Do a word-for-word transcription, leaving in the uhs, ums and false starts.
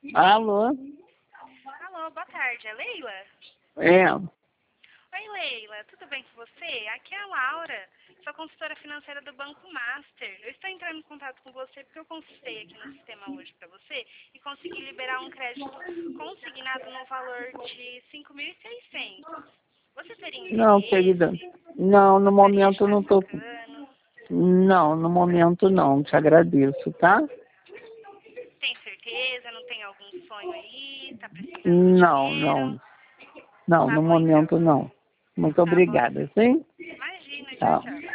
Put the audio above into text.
Alô? Alô, boa tarde, é Leila? É. Oi, Leila, tudo bem com você? Aqui é a Laura, sou consultora financeira do Banco Master. Eu estou entrando em contato com você porque eu consultei aqui no sistema hoje para você e consegui liberar um crédito consignado no valor de cinco mil e seiscentos. Você teria Não, interesse? querida. Não, no Gostaria de momento eu estar não tô. trocando? Não, no momento não. Te agradeço, tá? Tem certeza? Não tem algum sonho aí? Tá precisando do Não, dinheiro? não. Não, Tá no bom então. momento não. Muito Tá bom. obrigada, sim? Imagina, tchau, Tchau. tchau.